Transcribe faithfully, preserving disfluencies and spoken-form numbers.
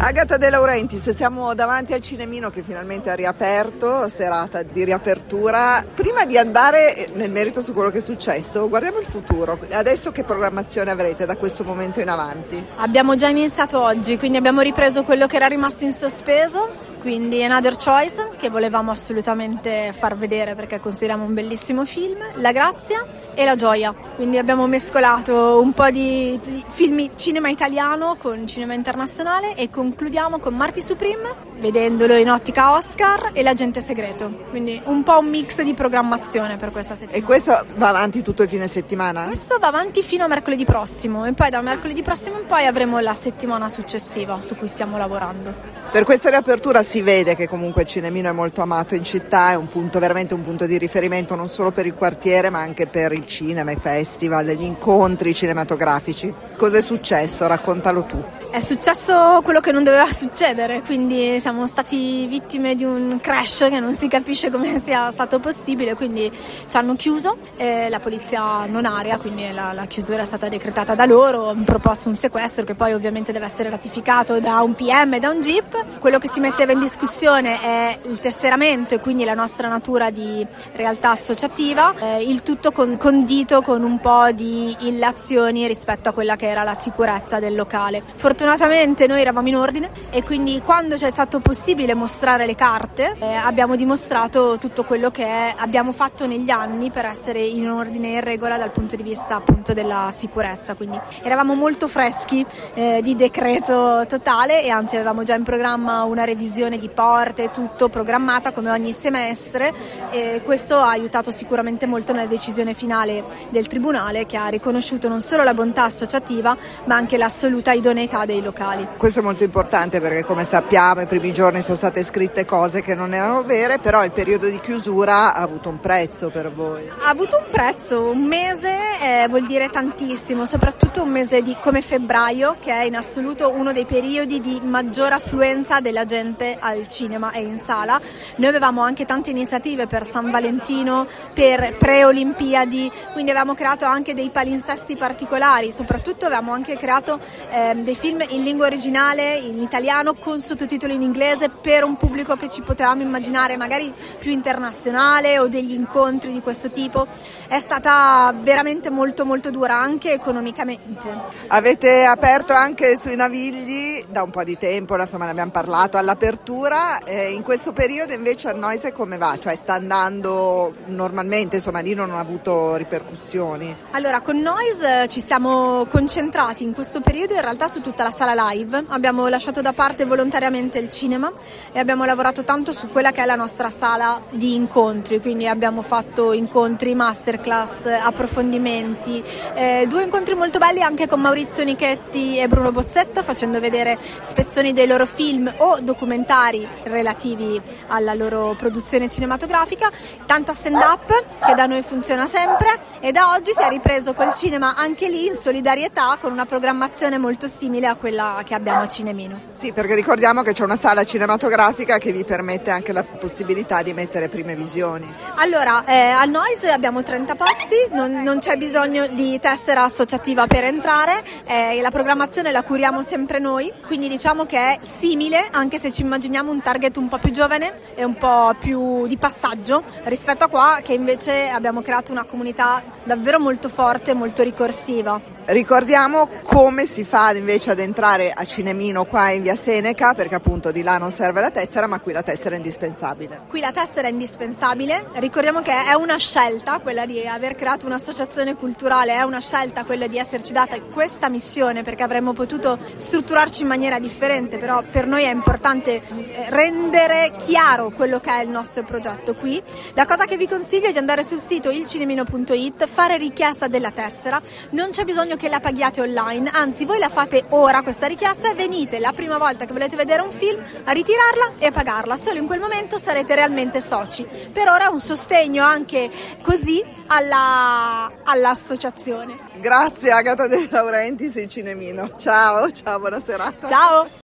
Agata De Laurentiis, siamo davanti al Cinemino che finalmente ha riaperto, serata di riapertura. Prima di andare nel merito su quello che è successo, guardiamo il futuro. Adesso che programmazione avrete da questo momento in avanti? Abbiamo già iniziato oggi, quindi abbiamo ripreso quello che era rimasto in sospeso, quindi Another Choice, che volevamo assolutamente far vedere perché consideriamo un bellissimo film, La Grazia e La Gioia. Quindi abbiamo mescolato un po' di film cinema italiano con cinema internazionale e concludiamo con Marty Supreme, vedendolo in ottica Oscar, e L'Agente Segreto. Quindi un po' un mix di programmazione per questa settimana. E questo va avanti tutto il fine settimana? Questo va avanti fino a mercoledì prossimo e poi da mercoledì prossimo in poi avremo la settimana successiva su cui stiamo lavorando. Per questa riapertura si vede che comunque il Cinemino è molto amato in città, è un punto veramente un punto di riferimento non solo per il quartiere ma anche per il cinema, i festival, gli incontri cinematografici. Cosa è successo? Raccontalo tu. È successo quello che non doveva succedere, quindi siamo stati vittime di un crash che non si capisce come sia stato possibile, quindi ci hanno chiuso, eh, la polizia non aria, quindi la, la chiusura è stata decretata da loro, hanno proposto un sequestro che poi ovviamente deve essere ratificato da un P M e da un G I P. Quello che si metteva in discussione è il tesseramento e quindi la nostra natura di realtà associativa, eh, il tutto con, condito con un po' di illazioni rispetto a quella che era la sicurezza del locale. Fortunatamente noi eravamo in ordine e quindi quando c'è stato possibile mostrare le carte eh, abbiamo dimostrato tutto quello che è, abbiamo fatto negli anni per essere in ordine e in regola dal punto di vista appunto della sicurezza, quindi eravamo molto freschi eh, di decreto totale e anzi avevamo già in programma una revisione di porte, tutto programmata come ogni semestre, e questo ha aiutato sicuramente molto nella decisione finale del Tribunale, che ha riconosciuto non solo la bontà associativa ma anche l'assoluta idoneità dei locali. Questo è molto importante perché come sappiamo i primi giorni sono state scritte cose che non erano vere, però il periodo di chiusura ha avuto un prezzo per voi. Ha avuto un prezzo, un mese eh, vuol dire tantissimo, soprattutto un mese di, come febbraio, che è in assoluto uno dei periodi di maggior affluenza della gente al cinema e in sala. Noi avevamo anche tante iniziative per San Valentino, per pre-Olimpiadi, quindi avevamo creato anche dei palinsesti particolari, soprattutto avevamo anche creato eh, dei film in lingua originale, in italiano, con sottotitoli in inglese per un pubblico che ci potevamo immaginare magari più internazionale, o degli incontri di questo tipo. È stata veramente molto molto dura anche economicamente. Avete aperto anche sui Navigli da un po' di tempo, insomma ne abbiamo parlato all'apertura, eh, in questo periodo invece al Noise come va? Cioè sta andando normalmente, insomma lì non ha avuto ripercussioni? Allora con Noise ci siamo concentrati in questo periodo in realtà su tutta la sala live, abbiamo lasciato da parte volontariamente il cinema e abbiamo lavorato tanto su quella che è la nostra sala di incontri, quindi abbiamo fatto incontri, masterclass, approfondimenti, eh, due incontri molto belli anche con Maurizio Nichetti e Bruno Bozzetto, facendo vedere spezzoni dei loro film o documentari relativi alla loro produzione cinematografica, tanta stand-up che da noi funziona sempre, e da oggi si è ripreso col cinema anche lì in solidarietà con una programmazione molto simile a quella che abbiamo a Cinemino. Sì, perché ricordiamo che c'è una sala cinematografica che vi permette anche la possibilità di mettere prime visioni. Allora, eh, al Noise abbiamo trenta posti, non, non c'è bisogno di tessera associativa per entrare, eh, la programmazione la curiamo sempre noi, quindi diciamo che è simile, anche se ci immaginiamo un target un po' più giovane e un po' più di passaggio rispetto a qua, che invece abbiamo creato una comunità davvero molto forte, molto ricorsiva. Ricordiamo come si fa invece ad entrare a Cinemino qua in via Seneca, perché appunto di là non serve la tessera, ma qui la tessera è indispensabile. Qui la tessera è indispensabile, ricordiamo che è una scelta quella di aver creato un'associazione culturale, è una scelta quella di esserci data questa missione, perché avremmo potuto strutturarci in maniera differente, però per noi è importante rendere chiaro quello che è il nostro progetto qui. La cosa che vi consiglio è di andare sul sito il cinemino punto it, fare richiesta della tessera, non c'è bisogno che la paghiate online, anzi voi la fate ora questa richiesta e venite la prima volta che volete vedere un film a ritirarla e pagarla, solo in quel momento sarete realmente soci. Per ora è un sostegno anche così alla, all'associazione. Grazie Agata De Laurentiis, il Cinemino. Ciao, ciao, buona serata. Ciao.